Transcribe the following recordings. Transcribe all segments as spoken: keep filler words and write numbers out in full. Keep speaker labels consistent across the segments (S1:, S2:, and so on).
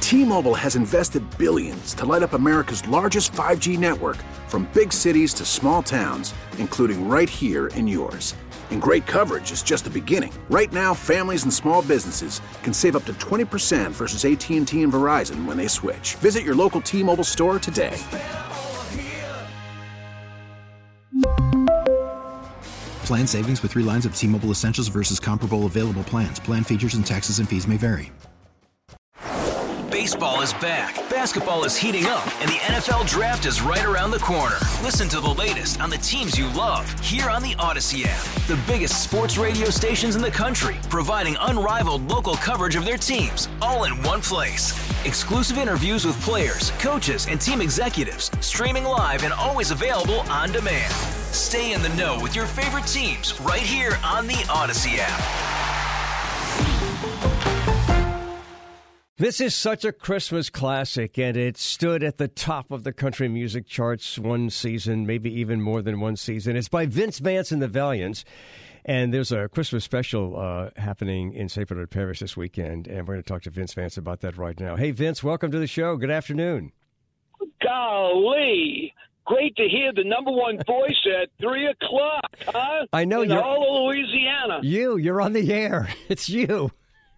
S1: T-Mobile has invested billions to light up America's largest five G network, from big cities to small towns, including right here in yours. And great coverage is just the beginning. Right now, families and small businesses can save up to twenty percent versus A T and T and Verizon when they switch. Visit your local T-Mobile store today.
S2: Plan savings with three lines of T-Mobile Essentials versus comparable available plans. Plan features and taxes and fees may vary.
S3: Baseball is back, basketball is heating up, and the N F L Draft is right around the corner. Listen to the latest on the teams you love here on the Odyssey app. The biggest sports radio stations in the country, providing unrivaled local coverage of their teams, all in one place. Exclusive interviews with players, coaches, and team executives, streaming live and always available on demand. Stay in the know with your favorite teams right here on the Odyssey app.
S4: This is such a Christmas classic, and it stood at the top of the country music charts one season, maybe even more than one season. It's by Vince Vance and the Valiants, and there's a Christmas special uh, happening in Saint Bernard Parish this weekend, and we're going to talk to Vince Vance about that right now. Hey, Vince, welcome to the show. Good afternoon.
S5: Golly. Great to hear the number one voice at three o'clock, huh?
S4: I know.
S5: In
S4: you're
S5: all of Louisiana.
S4: You, you're on the air. It's you.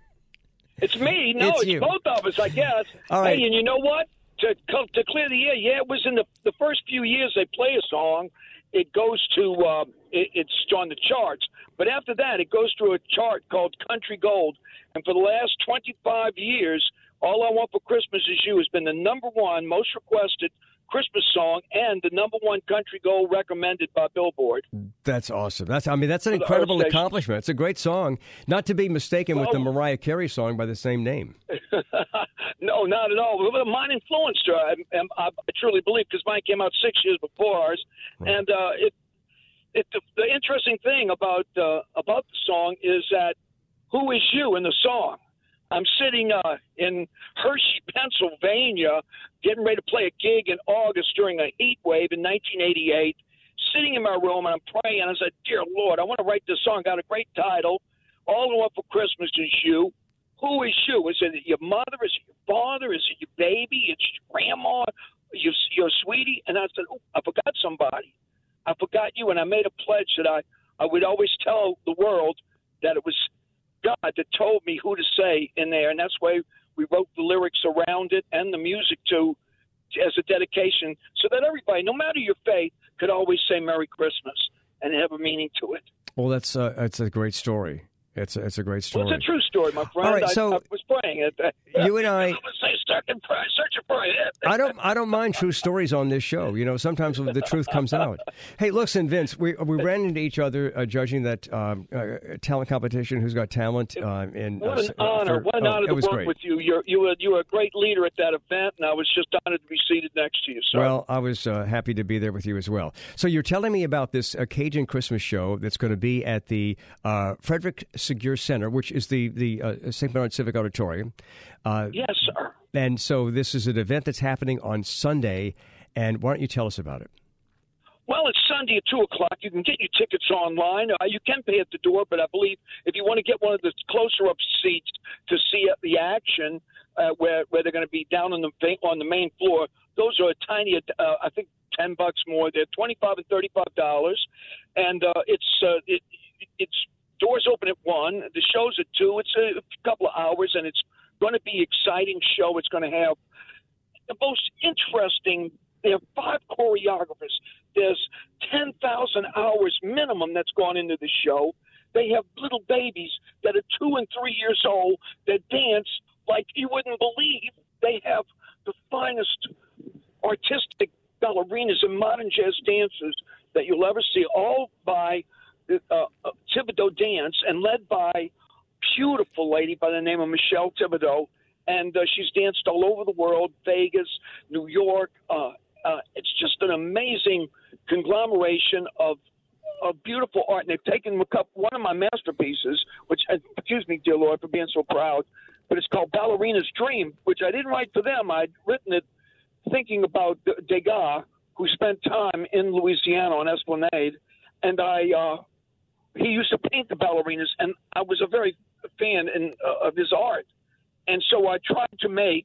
S5: It's me. No,
S4: it's,
S5: it's
S4: you.
S5: both of us, I guess.
S4: All right.
S5: Hey, and you know what? To to clear the air, yeah, it was in the the first few years they play a song, it goes to uh, it, it's on the charts. But after that, it goes through a chart called Country Gold. And for the last twenty-five years, All I Want for Christmas Is You has been the number one most requested Christmas song and the number one country gold recommended by Billboard.
S4: That's awesome. That's I mean that's an incredible accomplishment. It's a great song, not to be mistaken well, with the Mariah Carey song by the same name.
S5: No, not at all. Mine influenced her. I, I, I truly believe, because mine came out six years before ours. Right. And uh, it, it the, the interesting thing about uh, about the song is that who is you in the song? I'm sitting uh, in Hershey, Pennsylvania, getting ready to play a gig in August during a heat wave in nineteen eighty-eight, sitting in my room, and I'm praying. I said, dear Lord, I want to write this song. Got a great title. All I Want for Christmas Is You. Who is you? Is it your mother? Is it your father? Is it your baby? It's your grandma? Your, your sweetie? And I said, oh, I forgot somebody. I forgot you, and I made a pledge that I, I would always tell the world that it was God that told me who to say in there, and that's why we wrote the lyrics around it and the music too, as a dedication, so that everybody, no matter your faith, could always say Merry Christmas and have a meaning to it.
S4: Well, that's uh, that's a great story. It's a, it's a great story.
S5: Well, it's a true story, my friend.
S4: All right, so
S5: I, I was praying it.
S4: You and I.
S5: I would say search and pray, search and pray.
S4: I don't. I don't mind true stories on this show. You know, sometimes the truth comes out. Hey, listen, Vince. We we ran into each other uh, judging that um, uh, talent competition. Who's Got Talent? Uh, in,
S5: what
S4: uh,
S5: an honor!
S4: For,
S5: what an
S4: oh,
S5: honor to work
S4: great.
S5: with you. You're you were you were a great leader at that event, and I was just honored to be seated next to you. Sir.
S4: Well, I was uh, happy to be there with you as well. So you're telling me about this uh, Cajun Christmas show that's going to be at the uh, Frederick Segure Center, which is the the uh, Saint Bernard Civic Auditorium. Uh,
S5: yes, sir.
S4: And so this is an event that's happening on Sunday. And why don't you tell us about it?
S5: Well, it's Sunday at two o'clock. You can get your tickets online. Uh, you can pay at the door, but I believe if you want to get one of the closer-up seats to see the action, uh, where where they're going to be down on the on the main floor, those are a tiny, uh, I think, ten bucks more. They're twenty-five and thirty-five dollars, and uh, it's uh, it, it's doors open at one. The show's at two. It's a couple of hours, and it's going to be an exciting show. It's going to have the most interesting. There are five choreographers. There's ten thousand hours minimum that's gone into the show. They have little babies that are two and three years old that dance like you wouldn't believe. They have the finest artistic ballerinas and modern jazz dancers that you'll ever see, all by uh, Thibodeau Dance and led by a beautiful lady by the name of Michelle Thibodeau. And uh, she's danced all over the world, Vegas, New York. Uh, uh, it's just an amazing conglomeration of of beautiful art. And they've taken a couple, one of my masterpieces, which, excuse me, dear Lord, for being so proud, but it's called Ballerina's Dream, which I didn't write for them. I'd written it thinking about Degas, who spent time in Louisiana on Esplanade, and I uh, he used to paint the ballerinas, and I was a very fan in, uh, of his art. And so I tried to make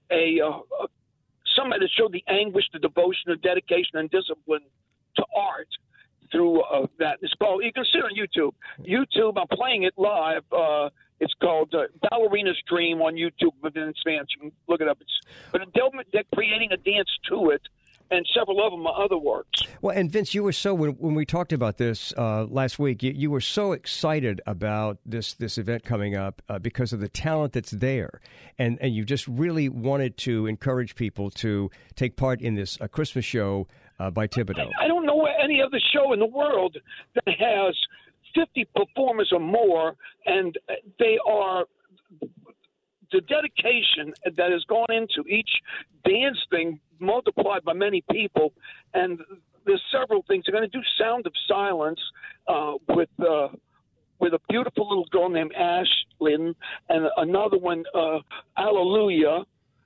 S5: a, uh, a somebody that showed the anguish, the devotion, the dedication, and discipline to art through uh, that. It's called, you can see it on YouTube. YouTube, I'm playing it live. Uh, it's called uh, Ballerina's Dream on YouTube with Vince Vance. You can look it up. It's, but they're, they're creating a dance to it, and several of them are other works.
S4: Well, and Vince, you were so, when, when we talked about this uh, last week, you, you were so excited about this this event coming up uh, because of the talent that's there. And, and you just really wanted to encourage people to take part in this uh, Christmas show uh, by Thibodeau.
S5: I, I don't know any other show in the world that has fifty performers or more, and they are the dedication that has gone into each dance thing multiplied by many people. And there's several things. They're going to do Sound of Silence uh, with uh, with a beautiful little girl named Ashlyn, and another one, uh, Hallelujah,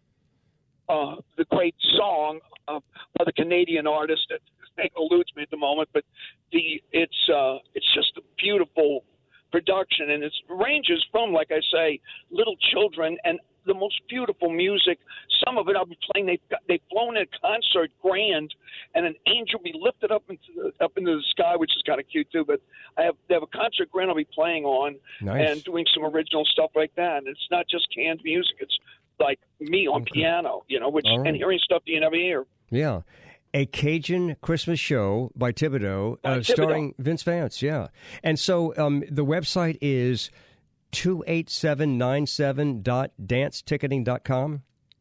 S5: uh, the great song uh, by the Canadian artist that name eludes me at the moment, but the it's uh, it's just a beautiful production, and it ranges from, like I say, little children and the most beautiful music. Some of it I'll be playing. They've got, they've flown a concert grand, and an angel will be lifted up into the, up into the sky, which is kind of cute too. But I have they have a concert grand I'll be playing on,
S4: nice.
S5: And doing some original stuff like that. And it's not just canned music; it's like me on okay. piano, you know, which right. and hearing stuff that you never hear.
S4: Yeah. A Cajun Christmas show by Thibodeau, uh,
S5: Thibodeau.
S4: starring Vince Vance, yeah. And so um, the website is two eight seven nine seven dot dance ticketing dot com.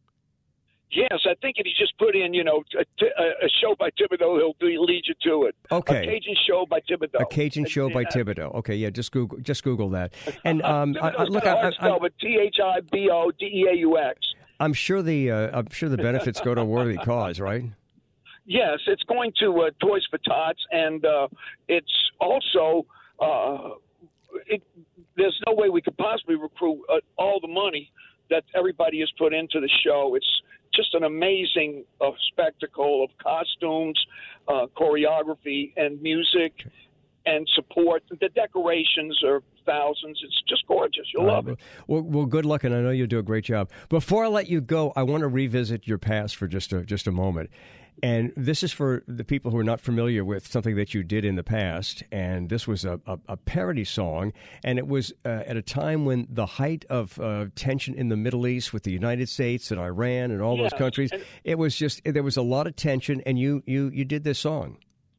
S5: Yes, I think if you just put in, you know, a, a show by Thibodeau, he'll do, lead you to it.
S4: Okay.
S5: A Cajun show by Thibodeau.
S4: A Cajun show by Thibodeau. Okay, yeah, just Google, just Google that. And um,
S5: uh,
S4: I, I, look, I, I, I,
S5: T H I B O D E A U X.
S4: I'm sure the uh, I'm sure the benefits go to a worthy cause, right?
S5: Yes, it's going to uh, Toys for Tots, and uh, it's also uh, it, there's no way we could possibly recruit uh, all the money that everybody has put into the show. It's just an amazing uh, spectacle of costumes, uh, choreography, and music, and support. The decorations are thousands. It's just gorgeous. You'll love it.
S4: Well, well, good luck, and I know you'll do a great job. Before I let you go, I want to revisit your past for just a, just a moment. And this is for the people who are not familiar with something that you did in the past. And this was a, a, a parody song. And it was uh, at a time when the height of uh, tension in the Middle East with the United States and Iran and all
S5: yes.
S4: those countries.
S5: And
S4: it was just, there was a lot of tension. And you, you, you did this song.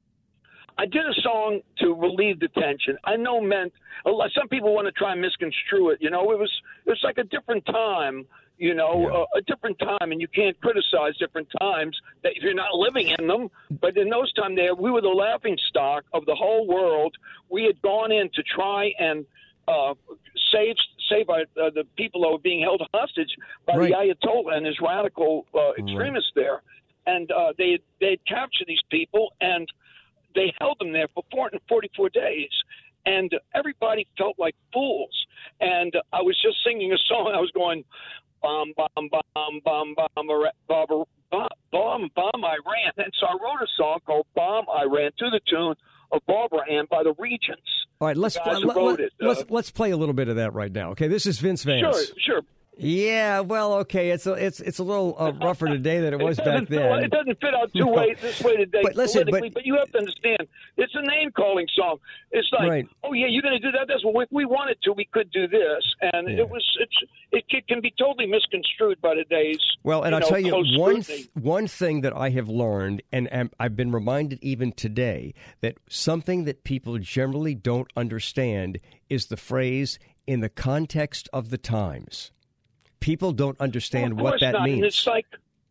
S5: I did a song to relieve the tension. I know meant some people want to try and misconstrue it. You know, it was it was like a different time. You know,
S4: yeah.
S5: uh, a different time, and you can't criticize different times that if you're not living in them. But in those times, there we were the laughing stock of the whole world. We had gone in to try and uh, save save our, uh, the people that were being held hostage by
S4: right.
S5: the Ayatollah and his radical uh, extremists right. there, and uh, they they had captured these people and they held them there for four hundred forty-four days. And everybody felt like fools. And I was just singing a song. I was going, bomb, bomb, bomb, bomb, bomb, bomb, bomb, bomb, bomb, Iran. And so I wrote a song called Bomb Iran to the tune of Barbara Ann by the Regents.
S4: All right, let's,
S5: let,
S4: let,
S5: let,
S4: let's,
S5: uh,
S4: let's play a little bit of that right now. Okay, this is Vince Vance.
S5: Sure, sure.
S4: Yeah, well, okay, it's a, it's it's a little uh, rougher today than it was
S5: it
S4: back then.
S5: It doesn't fit out two
S4: no.
S5: ways this way today
S4: but listen,
S5: politically, but, but you have to understand, it's a name-calling song. It's like,
S4: right.
S5: oh, yeah, you're going to do that? That's what we, we wanted to. We could do this. And
S4: yeah.
S5: it was it's it can be totally misconstrued by today's
S4: Well, and
S5: you
S4: I'll
S5: know,
S4: tell you, one,
S5: scrutiny.
S4: th- one thing that I have learned, and am, I've been reminded even today, that something that people generally don't understand is the phrase, in the context of the times. People don't understand
S5: well,
S4: what that
S5: not.
S4: means.
S5: And it's like,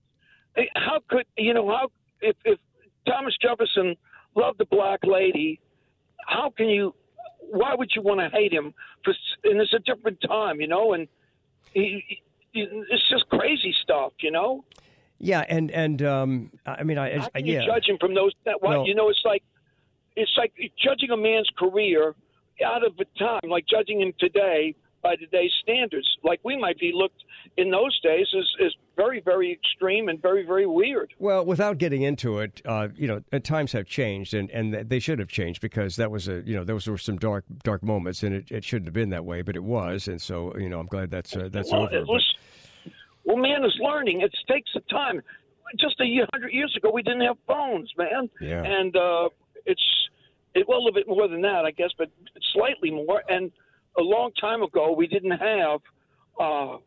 S5: how could, you know, how, if, if Thomas Jefferson loved the black lady, how can you, why would you want to hate him? For, and it's a different time, you know, and he, he, it's just crazy stuff, you know?
S4: Yeah, and, and um, I mean, I,
S5: how
S4: I
S5: can
S4: yeah.
S5: you judge him from those, that, why,
S4: well,
S5: you know, it's like, it's like judging a man's career out of a time, like judging him today by today's standards. Like we might be looked in those days as, as very, very extreme and very, very weird.
S4: Well, without getting into it, uh, you know, times have changed, and, and they should have changed because that was a, you know, those were some dark, dark moments, and it, it shouldn't have been that way, but it was, and so, you know, I'm glad that's uh, that's
S5: well,
S4: over.
S5: It was, well, man is learning. It takes some time. Just a year, hundred years ago, we didn't have phones, man.
S4: Yeah.
S5: And uh, it's it, well, a little bit more than that, I guess, but slightly more. And a long time ago, we didn't have uh,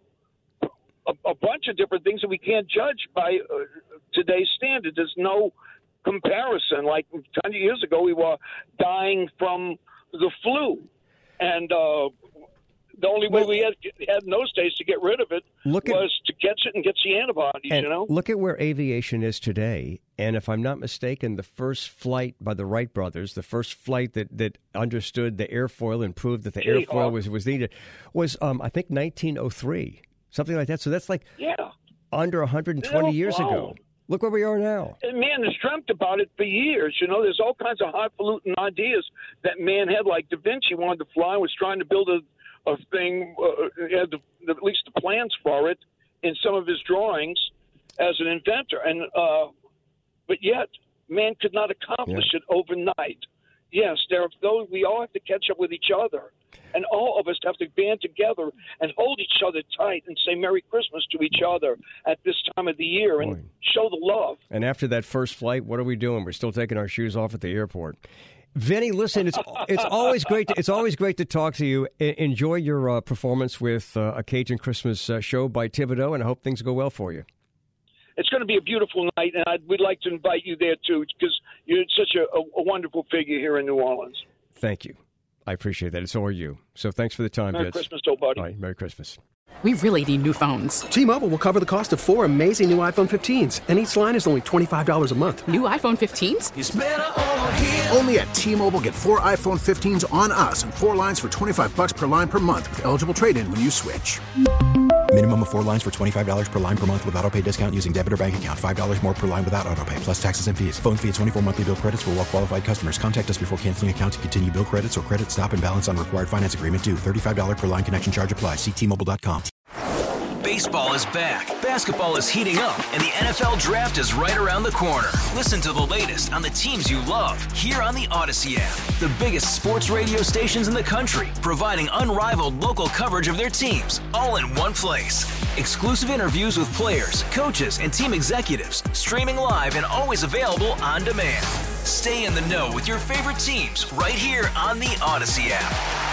S5: a, a bunch of different things that we can't judge by uh, today's standard. There's no comparison. Like one hundred years ago, we were dying from the flu. And uh, the only way well, we had, had in those days to get rid of it was at, to catch it and get the antibodies,
S4: and
S5: you know?
S4: Look at where aviation is today. And if I'm not mistaken, the first flight by the Wright brothers, the first flight that, that understood the airfoil and proved that the Jayhawk. airfoil was, was needed, was, um, I think, nineteen oh three, something like that. So that's like
S5: yeah.
S4: under one hundred twenty years
S5: flown.
S4: ago. Look where we are now.
S5: And man has dreamt about it for years. You know, there's all kinds of highfalutin ideas that man had. Like Da Vinci wanted to fly, was trying to build a a thing, uh, had the, the, at least the plans for it in some of his drawings as an inventor. And uh, but yet, man could not accomplish yeah. it overnight. Yes, there are those, we all have to catch up with each other. And all of us have to band together and hold each other tight and say Merry Christmas to each other at this time of the year and Boy. show the love.
S4: And after that first flight, what are we doing? We're still taking our shoes off at the airport. Vinny, listen, it's it's always great. To, it's always great to talk to you. E- enjoy your uh, performance with uh, a Cajun Christmas uh, show by Thibodeau, and I hope things go well for you.
S5: It's going to be a beautiful night, and I'd, we'd like to invite you there too, because you're such a, a, a wonderful figure here in New Orleans.
S4: Thank you. I appreciate that. It's all you. So thanks for the time,
S5: Merry
S4: Vince.
S5: Christmas, old buddy.
S4: All right, Merry Christmas.
S6: We really need new phones.
S7: T-Mobile will cover the cost of four amazing new iPhone fifteens, and each line is only twenty-five dollars a month.
S6: New iPhone fifteens?
S3: It's better over here.
S1: Only at T-Mobile, get four iPhone fifteens on us and four lines for twenty-five dollars per line per month with eligible trade-in when you switch.
S2: Minimum of four lines for twenty-five dollars per line per month with autopay discount using debit or bank account. five dollars more per line without autopay, plus taxes and fees. Phone fee at twenty-four monthly bill credits for well-qualified customers. Contact us before canceling account to continue bill credits or credit stop and balance on required finance agreement due. thirty-five dollars per line connection charge applies. See T Mobile dot com.
S3: Baseball is back, basketball is heating up, and the N F L Draft is right around the corner. Listen to the latest on the teams you love here on the Odyssey app. The biggest sports radio stations in the country, providing unrivaled local coverage of their teams, all in one place. Exclusive interviews with players, coaches, and team executives, streaming live and always available on demand. Stay in the know with your favorite teams right here on the Odyssey app.